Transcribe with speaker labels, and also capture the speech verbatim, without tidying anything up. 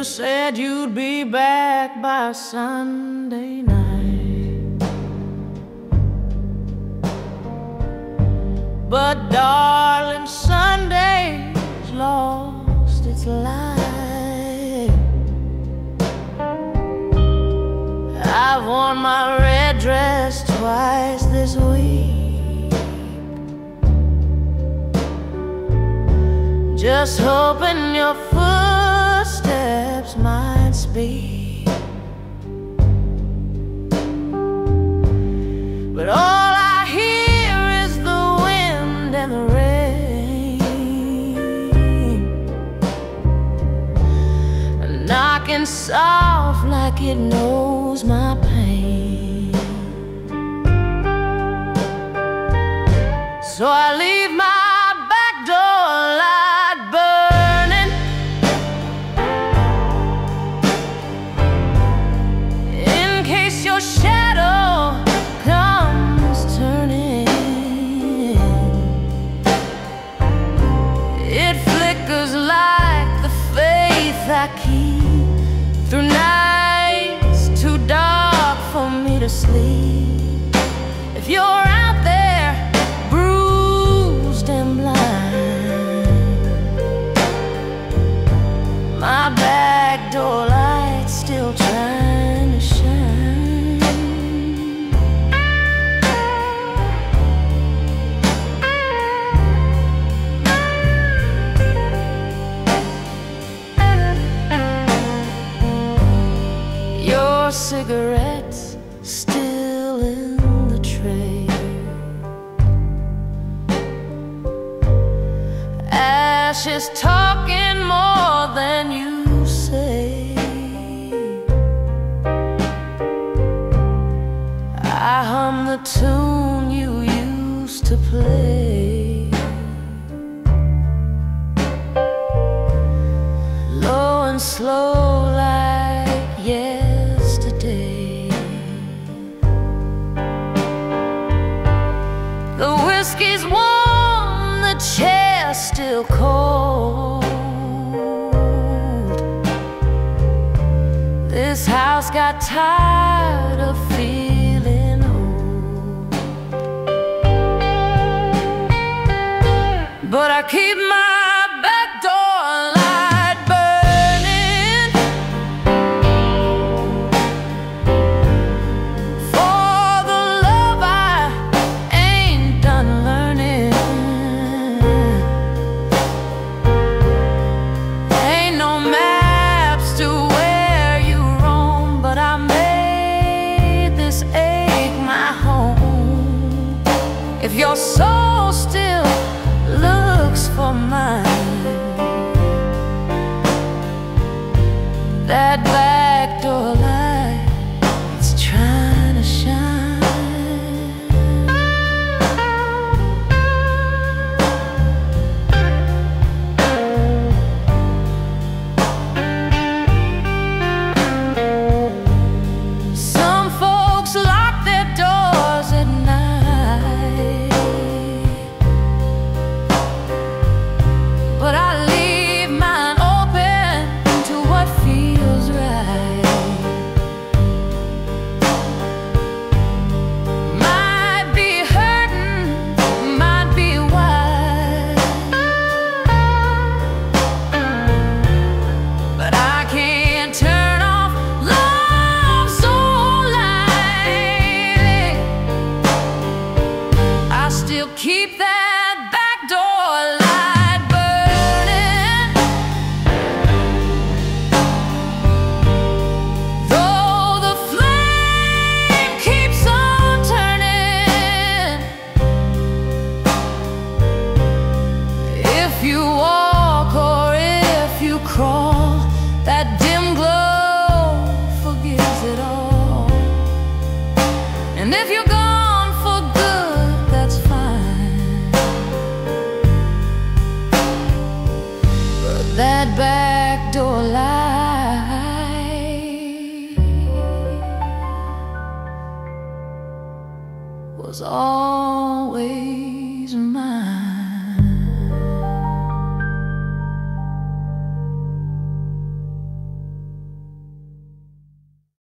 Speaker 1: said you'd be back by Sunday night, but darling, Sunday's lost its light. I've worn my red dress twice this week, just hoping your footsteps might speak. But all I hear is the wind and the rain, knocking soft like it knows my pain. So I leave my back door light burning, in case your shadow comes turning. It flickers like the faith I keep through nights too dark for me to sleep. If you're out there bruised and blind, my back door light's still trying to shine. Your cigarette's still in the tray, ashes talking more than you say. I hum the tune you used to play, low and slow like yesterday. The whiskey's warm, the chair's still cold. This house got tired of feeling old, but I keep my back door light burning, for the love I ain't done learning. Ain't no maps to where you roam, but I made this ache my home. If your soul still looks for mine, that back door light's trying to shine. Some folks lock their doors at night, but I leave mine open to what feels right. Might be hurting, might be wide, but I can't turn off love so lightly. I still keep that back door light burning, though the flame keeps on turning. If you walk or if you crawl, that dim glow forgives it all. And if you're gone for good, that's fine, but that back door light was always